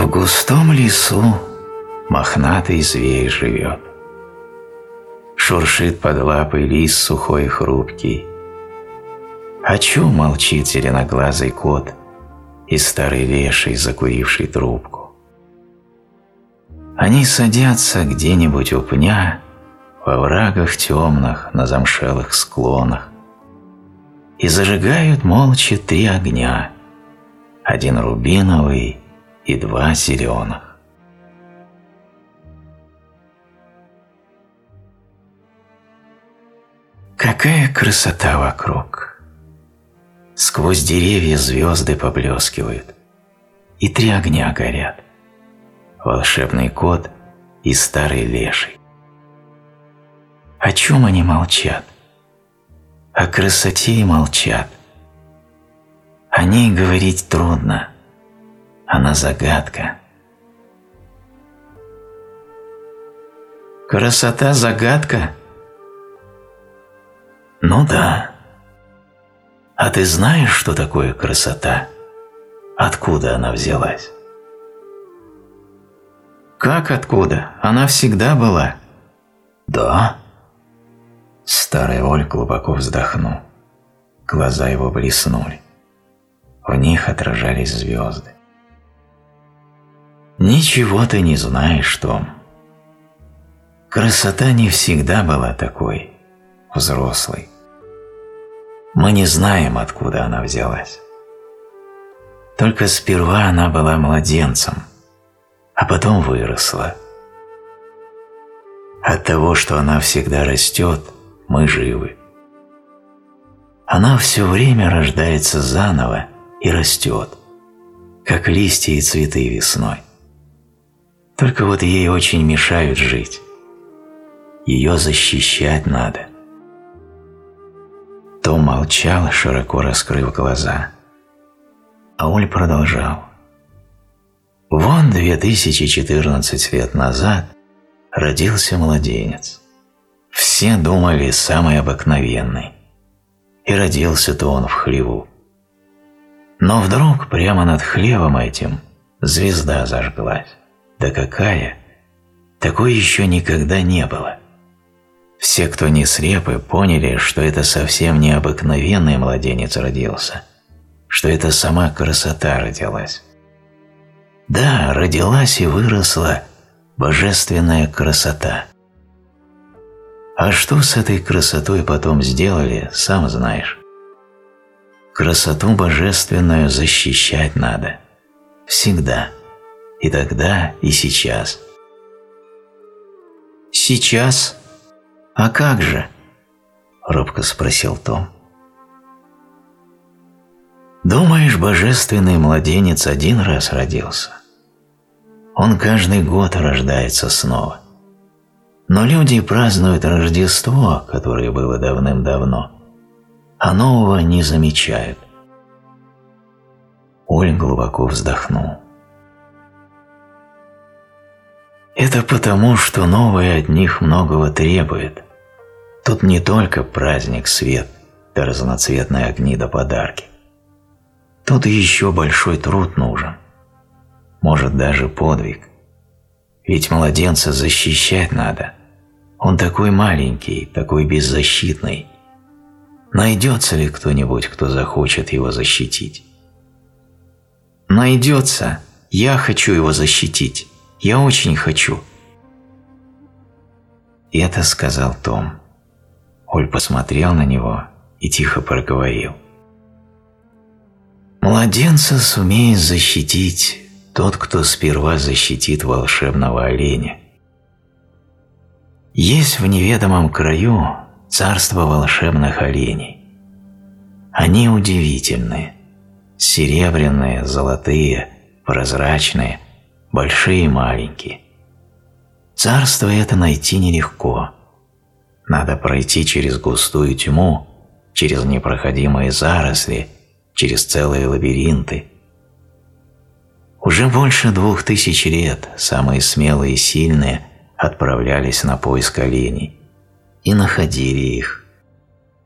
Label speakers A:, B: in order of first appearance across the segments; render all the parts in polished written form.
A: В густом лесу мохнатый зверь живет. Шуршит под лапой лист сухой и хрупкий. О чем молчит зеленоглазый кот и старый леший, закуривший трубку? Они садятся где-нибудь у пня, во врагах темных на замшелых склонах, и зажигают молча 3 огня, 1 рубиновый и 2 зеленых. Какая красота вокруг! Сквозь деревья звезды поблескивают, и 3 огня горят. Волшебный кот и старый леший. О чем они молчат? О красоте и молчат. О ней говорить трудно, она загадка. Красота – загадка? Ну да. А ты знаешь, что такое красота? Откуда она взялась? Как откуда? Она всегда была. Да? Старый волк глубоко вздохнул. Глаза его блеснули. В них отражались звезды. Ничего ты не знаешь, Том. Красота не всегда была такой, взрослой. Мы не знаем, откуда она взялась. Только сперва она была младенцем, а потом выросла. От того, что она всегда растет, мы живы. Она все время рождается заново и растет, как листья и цветы весной. Только вот ей очень мешают жить. Ее защищать надо. Том молчал, широко раскрыв глаза. А Оль продолжал. Вон 2014 лет назад родился младенец. Все думали, самый обыкновенный. И родился-то он в хлеву. Но вдруг прямо над хлевом этим звезда зажглась. Да какая! Такой еще никогда не было. Все, кто не слепы, поняли, что это совсем не обыкновенный младенец родился, что это сама красота родилась. Да, родилась и выросла божественная красота. А что с этой красотой потом сделали, сам знаешь. Красоту божественную защищать надо. Всегда. И тогда, и сейчас. Сейчас? А как же? Робко спросил Том. Думаешь, божественный младенец один раз родился? Он каждый год рождается снова. Но люди празднуют Рождество, которое было давным-давно, а нового не замечают. Оль глубоко вздохнул. Это потому, что новое от них многого требует. Тут не только праздник, свет, да разноцветные огни да подарки. Тут еще большой труд нужен. Может, даже подвиг. Ведь младенца защищать надо. Он такой маленький, такой беззащитный. Найдется ли кто-нибудь, кто захочет его защитить? Найдется. Я хочу его защитить. Я очень хочу. Это сказал Том. Оль посмотрел на него и тихо проговорил. Младенца сумеет защитить тот, кто сперва защитит волшебного оленя. Есть в неведомом краю царство волшебных оленей. Они удивительные, серебряные, золотые, прозрачные, большие и маленькие. Царство это найти нелегко. Надо пройти через густую тьму, через непроходимые заросли, через целые лабиринты. Уже больше 2000 лет самые смелые и сильные отправлялись на поиск оленей и находили их.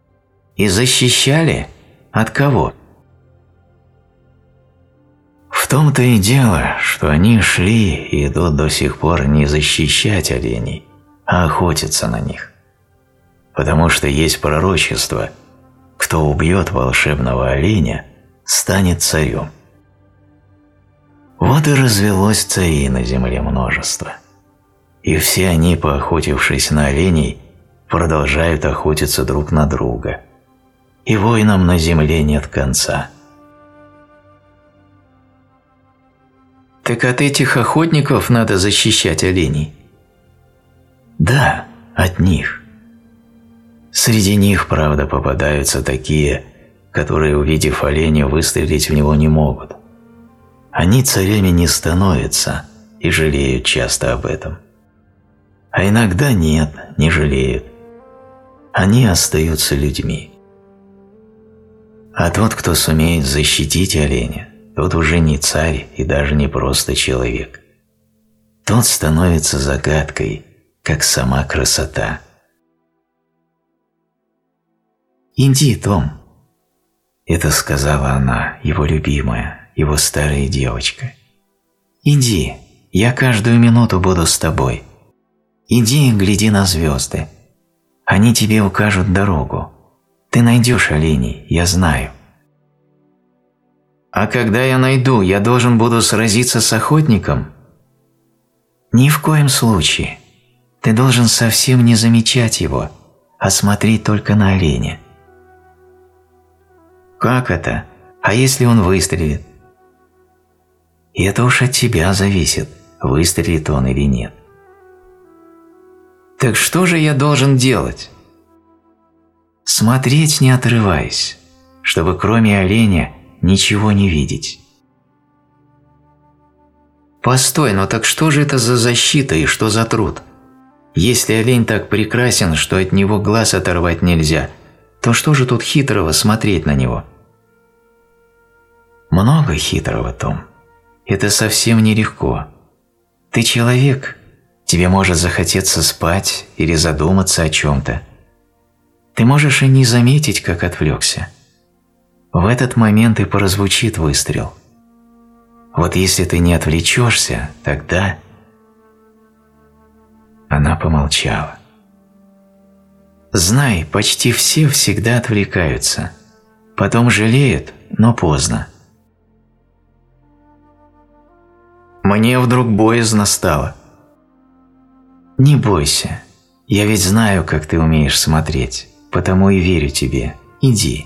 A: И защищали? От кого? В том-то и дело, что они шли и идут до сих пор не защищать оленей, а охотиться на них. Потому что есть пророчество: кто убьет волшебного оленя, станет царем. Вот и развелось царей на земле множество. И все они, поохотившись на оленей, продолжают охотиться друг на друга. И войнам на земле нет конца.
B: Так от этих охотников надо защищать оленей?
A: Да, от них. Среди них, правда, попадаются такие, которые, увидев оленя, выстрелить в него не могут. Они царями не становятся и жалеют часто об этом. А иногда нет, не жалеют. Они остаются людьми. А тот, кто сумеет защитить оленя, тот уже не царь и даже не просто человек. Тот становится загадкой, как сама красота. «Иди, Том», – это сказала она, его любимая, его старая девочка. «Иди, я каждую минуту буду с тобой. Иди и гляди на звезды. Они тебе укажут дорогу. Ты найдешь оленей, я знаю».
B: А когда я найду, я должен буду сразиться с охотником?
A: Ни в коем случае. Ты должен совсем не замечать его, а смотреть только на оленя.
B: Как это? А если он выстрелит?
A: И это уж от тебя зависит, выстрелит он или нет.
B: Так что же я должен делать?
A: Смотреть, не отрываясь, чтобы кроме оленя ничего не видеть.
B: Постой, но так что же это за защита и что за труд? Если олень так прекрасен, что от него глаз оторвать нельзя, то что же тут хитрого смотреть на него?
A: Много хитрого, Том. Это совсем нелегко. Ты человек, тебе может захотеться спать или задуматься о чем-то. Ты можешь и не заметить, как отвлекся. В этот момент и прозвучит выстрел. Вот если ты не отвлечешься, тогда… Она помолчала. Знай, почти все всегда отвлекаются. Потом жалеют, но поздно.
B: Мне вдруг боязно стало.
A: Не бойся. Я ведь знаю, как ты умеешь смотреть, потому и верю тебе. Иди.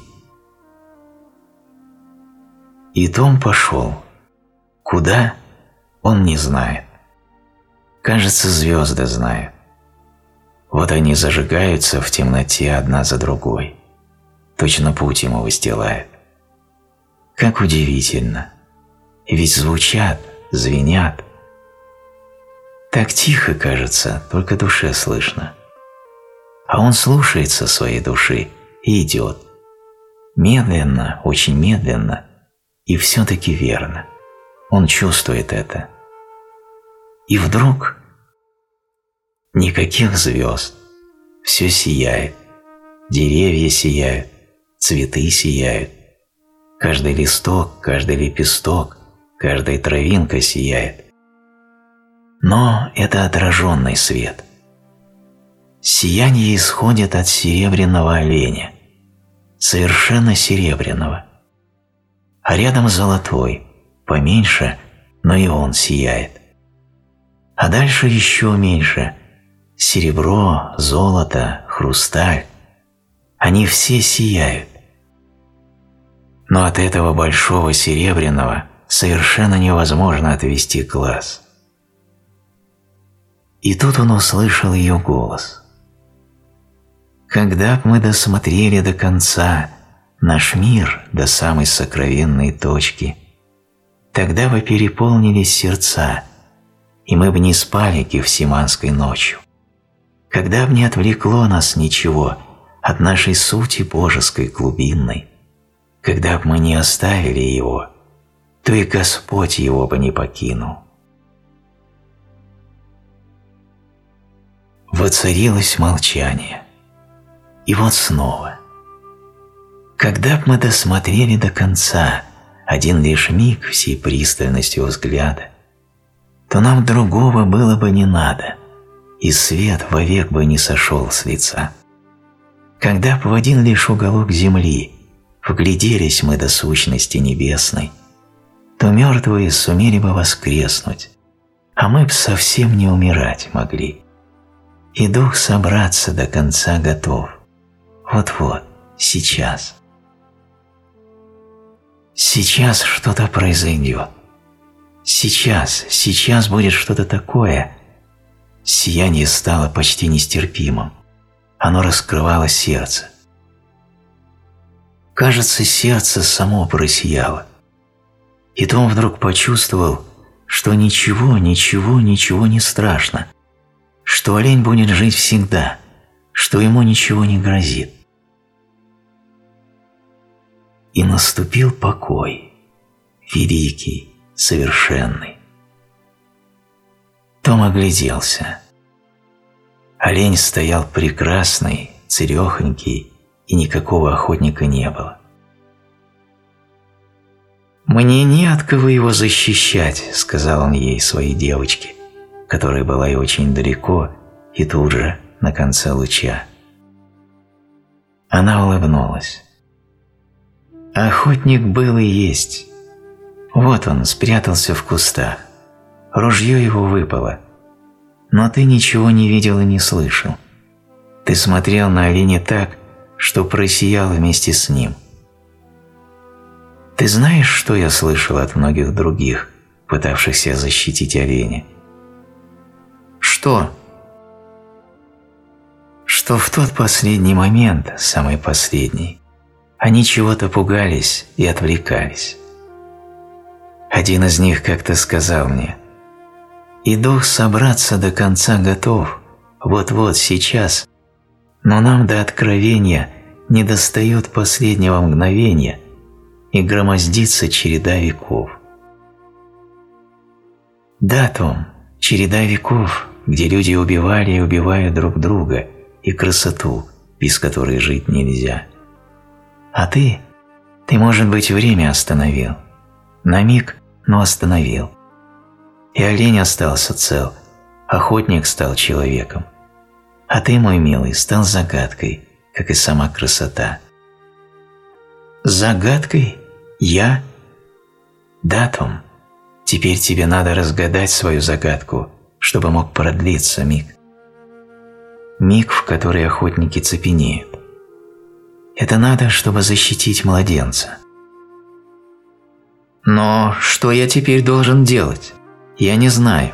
A: И Том пошел. Куда? Он не знает. Кажется, звезды знают. Вот они зажигаются в темноте одна за другой. Точно путь ему выстилают. Как удивительно. И ведь звучат, звенят. Так тихо, кажется, только душе слышно. А он слушается своей души и идет. Медленно, очень медленно, и все-таки верно. Он чувствует это. И вдруг никаких звезд. Все сияет. Деревья сияют, цветы сияют. Каждый листок, каждый лепесток, каждая травинка сияет. Но это отраженный свет. Сияние исходит от серебряного оленя. Совершенно серебряного. А рядом золотой, поменьше, но и он сияет. А дальше еще меньше. Серебро, золото, хрусталь. Они все сияют. Но от этого большого серебряного совершенно невозможно отвести глаз. И тут он услышал ее голос. «Когда б мы досмотрели до конца наш мир до самой сокровенной точки, тогда бы переполнились сердца, и мы бы не спали гефсиманской ночью. Когда б не отвлекло нас ничего от нашей сути божеской глубинной, когда б мы не оставили его, то и Господь его бы не покинул». Воцарилось молчание. И вот снова. Когда б мы досмотрели до конца один лишь миг всей пристальностью взгляда, то нам другого было бы не надо, и свет вовек бы не сошел с лица. Когда б в один лишь уголок земли вгляделись мы до сущности небесной, то мертвые сумели бы воскреснуть, а мы б совсем не умирать могли. И дух собраться до конца готов. Вот-вот, сейчас. Сейчас что-то произойдет. Сейчас будет что-то такое. Сияние стало почти нестерпимым. Оно раскрывало сердце. Кажется, сердце само просияло. И Том вдруг почувствовал, что ничего не страшно, что олень будет жить всегда, что ему ничего не грозит. И наступил покой, великий, совершенный. Том огляделся. Олень стоял прекрасный, цырехонький, и никакого охотника не было. «Мне не от кого его защищать», — сказал он ей, своей девочке, которая была и очень далеко, и тут же, на конце луча. Она улыбнулась. Охотник был и есть. Вот он, спрятался в кустах. Ружье его выпало. Но ты ничего не видел и не слышал. Ты смотрел на оленя так, что просиял вместе с ним. Ты знаешь, что я слышал от многих других, пытавшихся защитить оленя? Что? Что в тот последний момент, самый последний, они чего-то пугались и отвлекались. Один из них как-то сказал мне: «И дух собраться до конца готов, вот-вот, сейчас, но нам до откровения недостает последнего мгновения, и громоздится череда веков». Да, Том, череда веков, где люди убивали и убивают друг друга, и красоту, без которой жить нельзя. А ты, может быть, время остановил. На миг, но остановил. И олень остался цел, охотник стал человеком. А ты, мой милый, стал загадкой, как и сама красота. Загадкой? Я? Да, Том. Теперь тебе надо разгадать свою загадку, чтобы мог продлиться миг. Миг, в который охотники цепенеют. Это надо, чтобы защитить младенца. Но что я теперь должен делать? Я не знаю.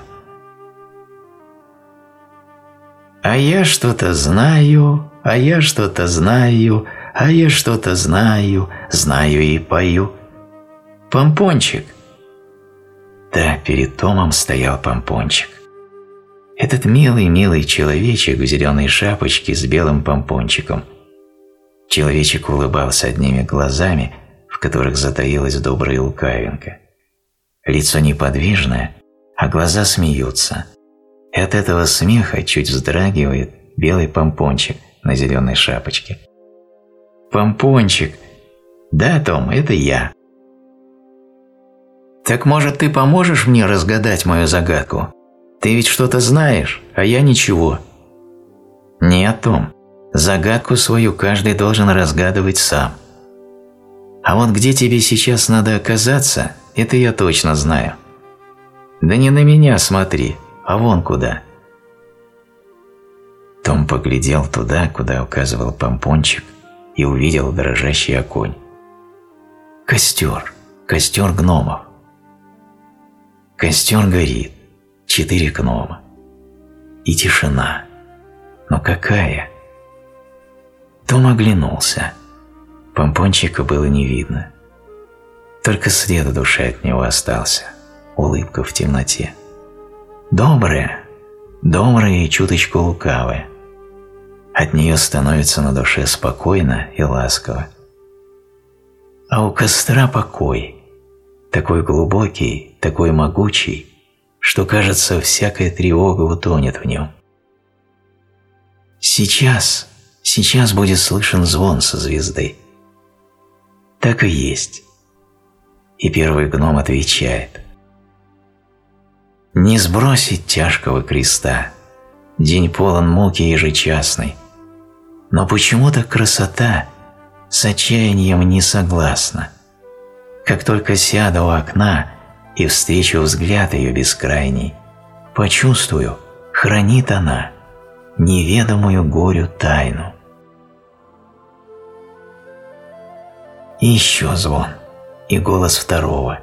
A: А я что-то знаю, а я что-то знаю, а я что-то знаю, знаю и пою. Помпончик. Да, перед Томом стоял помпончик. Этот милый человечек в зеленой шапочке с белым помпончиком. Человечек улыбался одними глазами, в которых затаилась добрая лукавинка. Лицо неподвижное, а глаза смеются. И от этого смеха чуть вздрагивает белый помпончик на зеленой шапочке. Помпончик. Да, Том, это я. Так может, ты поможешь мне разгадать мою загадку? Ты ведь что-то знаешь, а я ничего. Нет, Том, загадку свою каждый должен разгадывать сам. А вот где тебе сейчас надо оказаться, это я точно знаю. Да не на меня смотри, а вон куда. Том поглядел туда, куда указывал помпончик, и увидел дрожащий огонь. Костер гномов. Костер горит, 4 гнома. И тишина. Но какая? Том оглянулся. Помпончика было не видно. Только след в душе от него остался, улыбка в темноте. Добрая и чуточку лукавая. От нее становится на душе спокойно и ласково. А у костра покой, такой глубокий, такой могучий, что, кажется, всякая тревога утонет в нем. Сейчас будет слышен звон со звезды. Так и есть. И первый гном отвечает: «Не сбросить тяжкого креста, день полон муки ежечасной, но почему-то красота с отчаянием не согласна. Как только сяду у окна и встречу взгляд ее бескрайний, почувствую, хранит она неведомую горю тайну». И еще звон, и голос второго: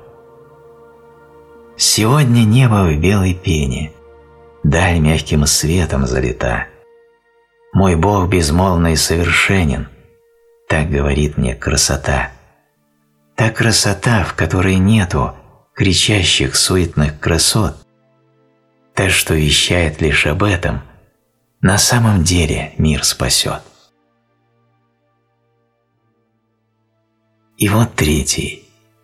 A: «Сегодня небо в белой пене, даль мягким светом залита. Мой Бог безмолвный и совершенен, так говорит мне красота. Та красота, в которой нету кричащих суетных красот, та, что вещает лишь об этом, на самом деле мир спасет». И вот третий.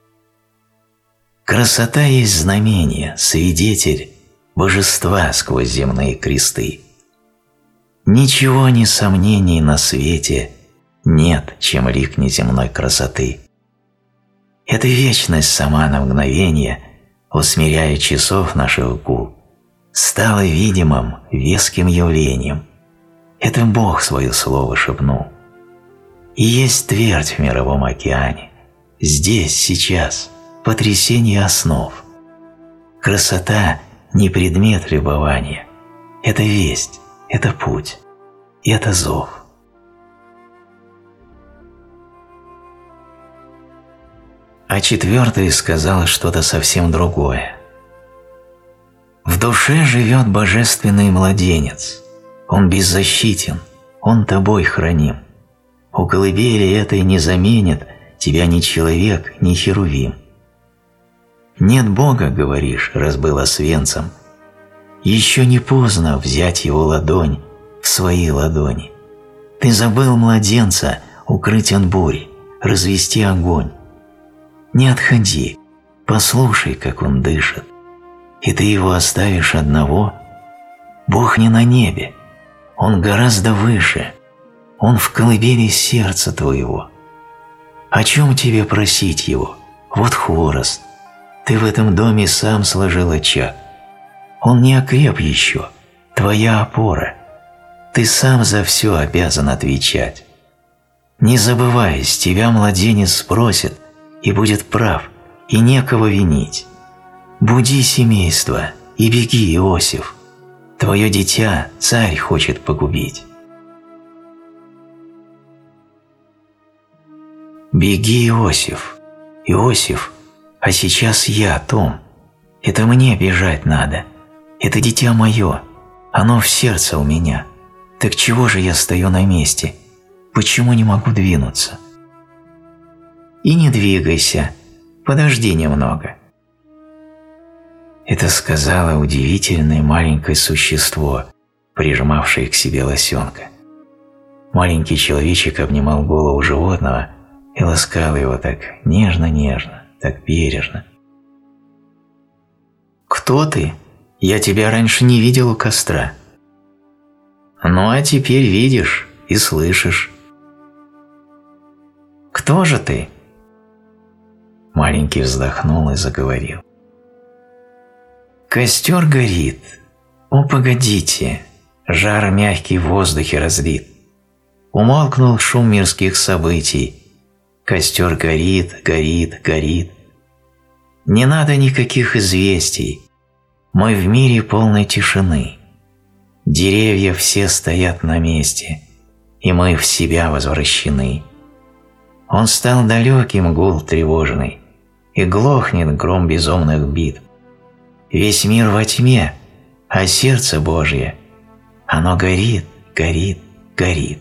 A: Красота есть знамение, свидетель божества сквозь земные кресты. Ничего ни сомнений на свете нет, чем лик неземной красоты. Эта вечность сама на мгновение, усмиряя часов наших гул, стала видимым, веским явлением. Это Бог свое слово шепнул. И есть твердь в мировом океане, здесь, сейчас, потрясение основ. Красота не предмет любования, это весть, это путь, это зов. А четвертый сказал что-то совсем другое. В душе живет божественный младенец, он беззащитен, он тобой храним. У колыбели этой не заменит тебя ни человек, ни херувим. Нет Бога, говоришь, раз был освенцем, еще не поздно взять его ладонь в свои ладони. Ты забыл младенца укрыть от бури, развести огонь. Не отходи, послушай, как он дышит, и ты его оставишь одного. Бог не на небе, он гораздо выше, он в колыбели сердца твоего. О чем тебе просить его? Вот хворост, ты в этом доме сам сложил очаг. Он не окреп еще, твоя опора, ты сам за все обязан отвечать. Не забывай, с тебя младенец спросит, и будет прав, и некого винить. Буди семейство и беги, Иосиф, твое дитя царь хочет погубить. Беги, Иосиф, Иосиф, а сейчас я, Том. Это мне бежать надо, это дитя мое, оно в сердце у меня. Так чего же я стою на месте? Почему не могу двинуться? И не двигайся, подожди немного. Это сказала удивительное маленькое существо, прижимавшее к себе лосенка. Маленький человечек обнимал голову животного и ласкал его так нежно-нежно, так бережно. «Кто ты? Я тебя раньше не видел у костра». «Ну а теперь видишь и слышишь». «Кто же ты?» Маленький вздохнул и заговорил. «Костер горит. О, погодите, жар мягкий в воздухе разлит. Умолкнул шум мирских событий. Костер горит, горит, горит. Не надо никаких известий. Мы в мире полной тишины. Деревья все стоят на месте, и мы в себя возвращены. Он стал далеким, гул тревожный, и глохнет гром безумных бит. Весь мир во тьме, а сердце Божье, оно горит, горит, горит».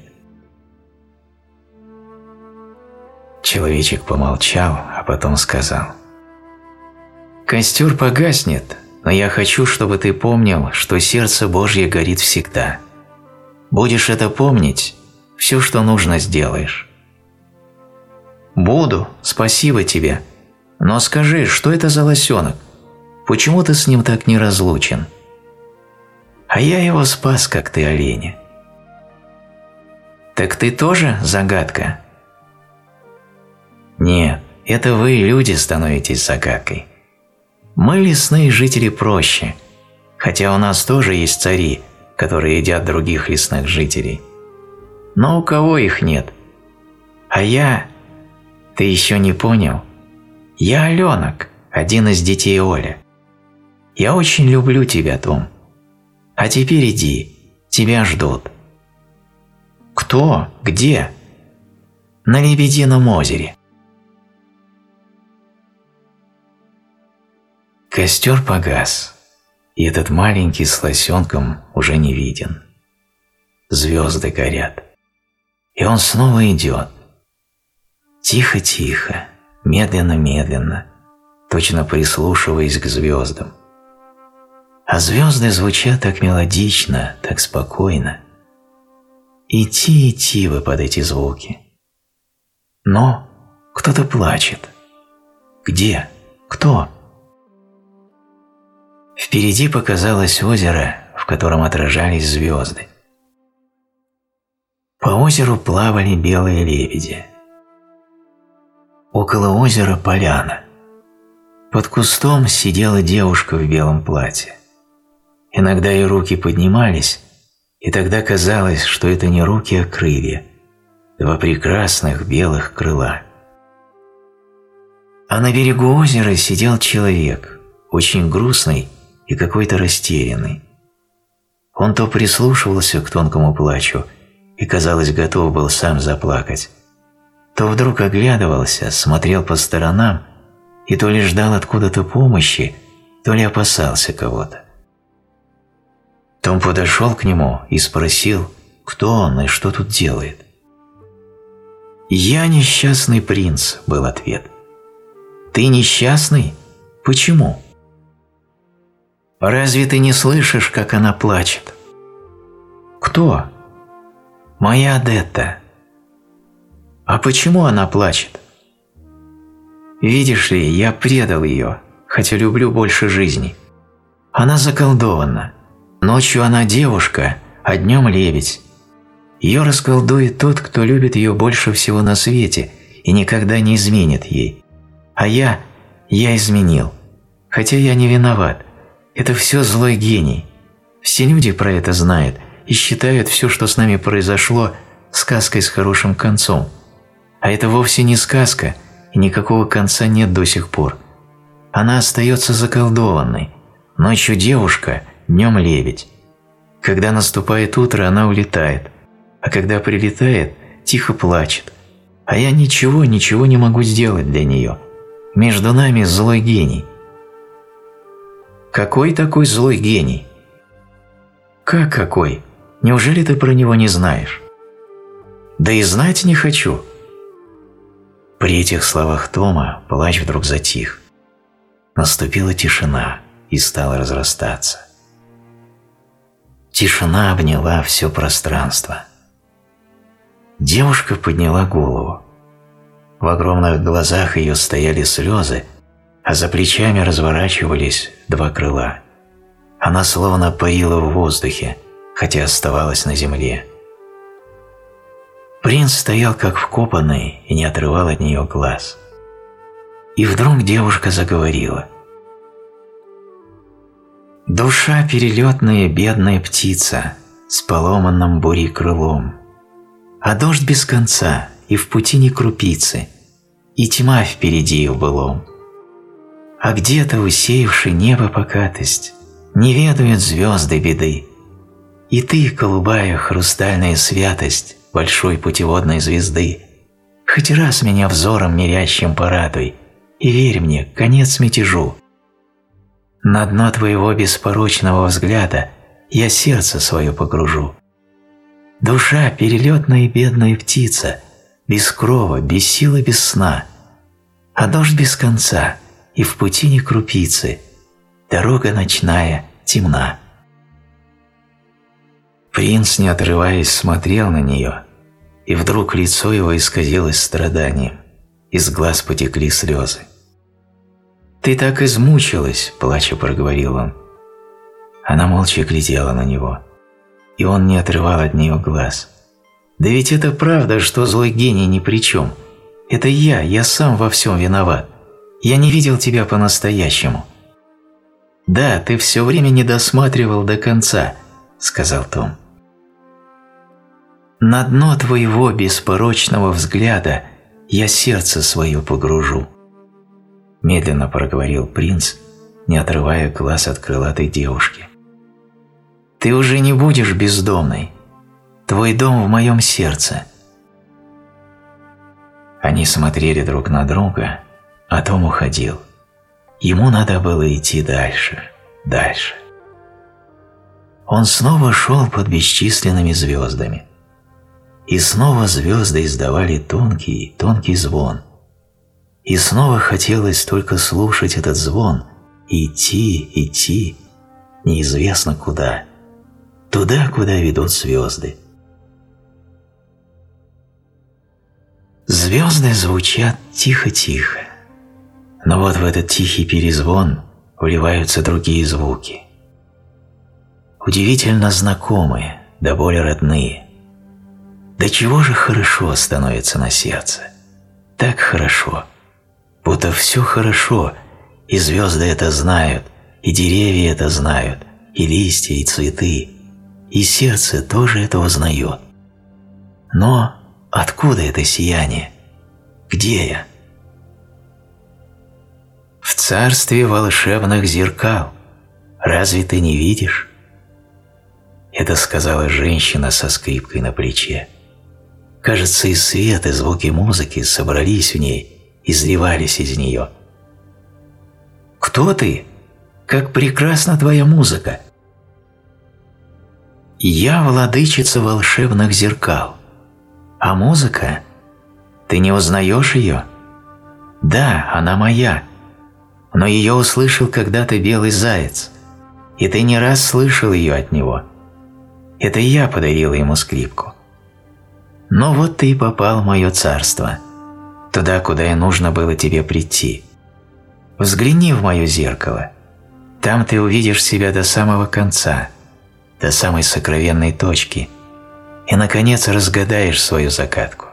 A: Человечек помолчал, а потом сказал: «Костер погаснет, но я хочу, чтобы ты помнил, что сердце Божье горит всегда. Будешь это помнить, все, что нужно, сделаешь». «Буду, спасибо тебе. Но скажи, что это за лосенок? Почему ты с ним так неразлучен?» «А я его спас, как ты оленя». «Так ты тоже загадка?» «Нет,
B: это вы, люди, становитесь загадкой. Мы, лесные жители, проще, хотя у нас тоже есть цари, которые едят других лесных жителей. Но у кого их нет? А я... Ты еще не понял? Я Аленок, один из детей Оля. Я очень люблю тебя, Том. А теперь иди, тебя ждут. Кто? Где? На Лебедином озере. Костер погас, и этот маленький с лосенком уже не виден. Звезды горят, и он снова идет. Тихо-тихо, медленно-медленно, точно прислушиваясь к звездам. А звезды звучат так мелодично, так спокойно. Идти вы под эти звуки. Но кто-то плачет. Где? Кто? Впереди показалось озеро, в котором отражались звезды. По озеру плавали белые лебеди. Около озера поляна. Под кустом сидела девушка в белом платье. Иногда и руки поднимались, и тогда казалось, что это не руки, а крылья, два прекрасных белых крыла. А на берегу озера сидел человек, очень грустный и какой-то растерянный. Он то прислушивался к тонкому плачу и, казалось, готов был сам заплакать, то вдруг оглядывался, смотрел по сторонам и то ли ждал откуда-то помощи, то ли опасался кого-то. Том подошел к нему и спросил, кто он и что тут делает. «Я несчастный принц», – был ответ. «Ты несчастный? Почему?» «Разве ты не слышишь, как она плачет?» «Кто?» «Моя Адетта». «А почему она плачет?» «Видишь ли, я предал ее, хотя люблю больше жизни. Она заколдована. Ночью она девушка, а днем лебедь. Ее расколдует тот, кто любит ее больше всего на свете и никогда не изменит ей. А я изменил. Хотя я не виноват. Это все злой гений. Все люди про это знают и считают все, что с нами произошло, сказкой с хорошим концом. А это вовсе не сказка, и никакого конца нет до сих пор. Она остается заколдованной. Ночью девушка, днем лебедь. Когда наступает утро, она улетает, а когда прилетает, тихо плачет. А я ничего не могу сделать для нее. Между нами злой гений». «Какой такой злой гений?» «Как какой? Неужели ты про него не знаешь?» «Да и знать не хочу». При этих словах Тома плач вдруг затих. Наступила тишина и стала разрастаться. Тишина обняла все пространство. Девушка подняла голову. В огромных глазах ее стояли слезы, а за плечами разворачивались два крыла. Она словно парила в воздухе, хотя оставалась на земле. Принц стоял как вкопанный и не отрывал от нее глаз. И вдруг девушка заговорила. «Душа перелетная бедная птица с поломанным бурей крылом, а дождь без конца и в пути ни крупицы, и тьма впереди в былом. А где-то усеявший небо покатость не ведают звезды беды, и ты, голубая хрустальная святость большой путеводной звезды, хоть раз меня взором мирящим порадуй, и верь мне, конец мятежу. На дно твоего беспорочного взгляда я сердце свое погружу. Душа перелетная и бедная птица, без крова, без силы, без сна, а дождь без конца, и в пути ни крупицы, дорога ночная темна». Принц, не отрываясь, смотрел на нее, и вдруг лицо его исказилось страданием, из глаз потекли слезы. «Ты так измучилась», – плача проговорил он. Она молча глядела на него, и он не отрывал от нее глаз. «Да ведь это правда, что злой гений ни при чем. Это я сам во всем виноват. Я не видел тебя по-настоящему». «Да, ты все время не досматривал до конца», — сказал Том. «На дно твоего беспорочного взгляда я сердце свое погружу», — медленно проговорил принц, не отрывая глаз от крылатой девушки. «Ты уже не будешь бездомной. Твой дом в моем сердце». Они смотрели друг на друга, а Том уходил. Ему надо было идти дальше, дальше. Он снова шел под бесчисленными звездами. И снова звезды издавали тонкий, тонкий звон. И снова хотелось только слушать этот звон и идти, идти, неизвестно куда. Туда, куда ведут звезды. Звезды звучат тихо-тихо. Но вот в этот тихий перезвон вливаются другие звуки. Удивительно знакомые, да более родные. Да чего же хорошо становится на сердце. Так хорошо. Будто все хорошо, и звезды это знают, и деревья это знают, и листья, и цветы, и сердце тоже это узнает. Но откуда это сияние? Где я? В царстве волшебных зеркал. Разве ты не видишь? Это сказала женщина со скрипкой на плече. Кажется, и свет, и звуки музыки собрались в ней, изливались из нее. «Кто ты? Как прекрасна твоя музыка!» «Я владычица волшебных зеркал. А музыка? Ты не узнаешь ее?» «Да, она моя. Но ее услышал когда-то белый заяц, и ты не раз слышал ее от него. Это я подарила ему скрипку. Но вот ты и попал в мое царство, туда, куда и нужно было тебе прийти. Взгляни в мое зеркало. Там ты увидишь себя до самого конца, до самой сокровенной точки, и, наконец, разгадаешь свою загадку».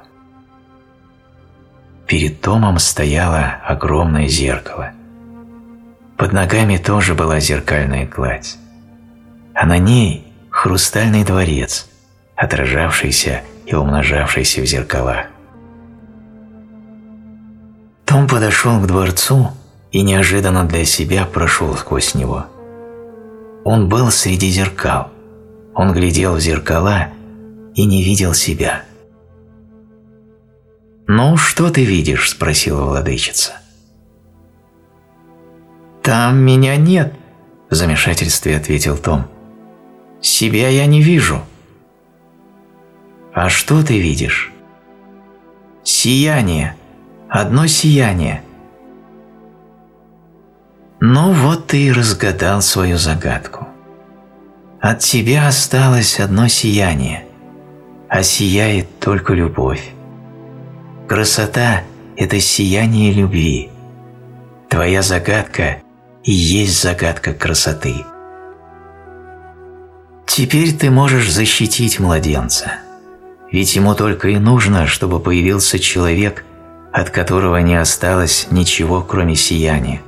B: Перед Томом стояло огромное зеркало. Под ногами тоже была зеркальная гладь, а на ней хрустальный дворец, отражавшийся и умножавшийся в зеркалах. Том подошел к дворцу и неожиданно для себя прошел сквозь него. Он был среди зеркал, он глядел в зеркала и не видел себя. «Ну, что ты видишь?» – спросила владычица. «Там меня нет», – в замешательстве ответил Том. «Себя я не вижу». «А что ты видишь?» «Сияние. Одно сияние». «Ну вот ты и разгадал свою загадку. От тебя осталось одно сияние, а сияет только любовь. Красота – это сияние любви. Твоя загадка и есть загадка красоты. Теперь ты можешь защитить младенца, ведь ему только и нужно, чтобы появился человек, от которого не осталось ничего, кроме сияния.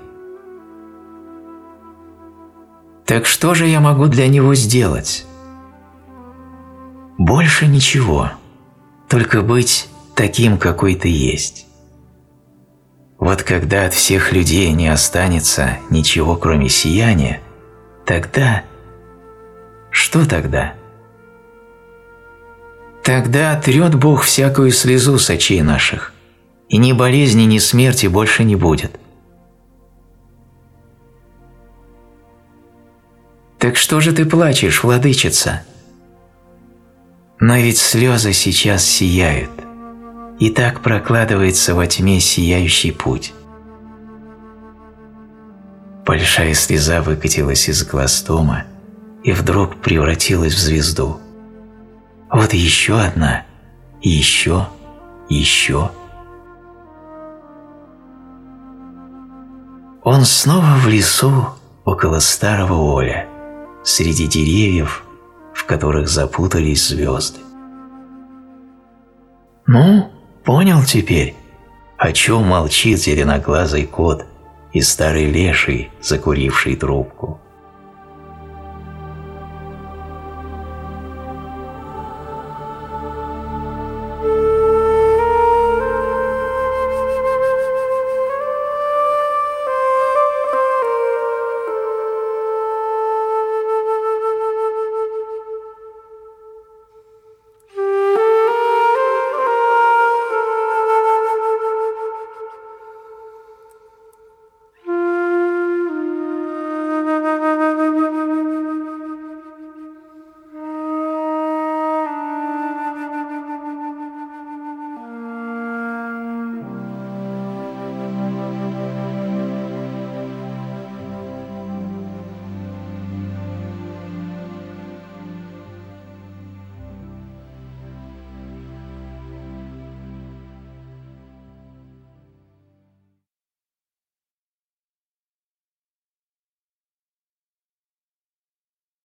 B: Так что же я могу для него сделать? Больше ничего, только быть таким, какой ты есть. Вот когда от всех людей не останется ничего, кроме сияния, тогда... Что тогда? Тогда трет Бог всякую слезу с очей наших, и ни болезни, ни смерти больше не будет. Так что же ты плачешь, владычица? Но ведь слезы сейчас сияют, и так прокладывается во тьме сияющий путь. Большая слеза выкатилась из глаз Тома и вдруг превратилась в звезду. Вот еще одна, и еще, и еще. Он снова в лесу около старого Оля, среди деревьев, в которых запутались звезды. «Ну, понял теперь?»
A: о чем молчит зеленоглазый кот и старый леший, закуривший трубку.